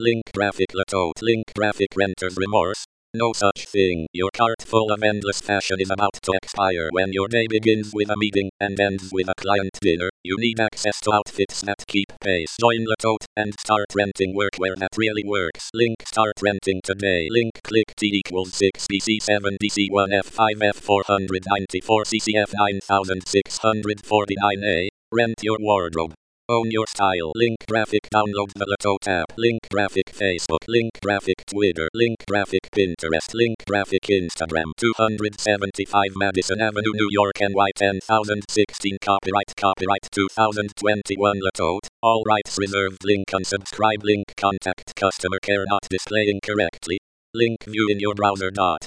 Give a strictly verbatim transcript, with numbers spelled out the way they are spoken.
Link graphic Latote. Link graphic renter's remorse. No such thing. Your cart full of endless fashion is about to expire when your day begins with a meeting and ends with a client dinner. You need access to outfits that keep pace. Join Latote and start renting workwear that really works. Link start renting today. Link click T equals six B C seven D C one F five F four ninety-four C C F nine six four nine A. Rent your wardrobe. Own your style. Link graphic download the Latote app. Link graphic Facebook. Link graphic Twitter. Link graphic Pinterest. Link graphic Instagram. two seventy-five Madison Avenue, New York N Y ten thousand sixteen. Copyright Copyright two thousand twenty-one Latote. All rights reserved. Link unsubscribe. Link contact customer care not displaying correctly. Link view in your browser. Dot.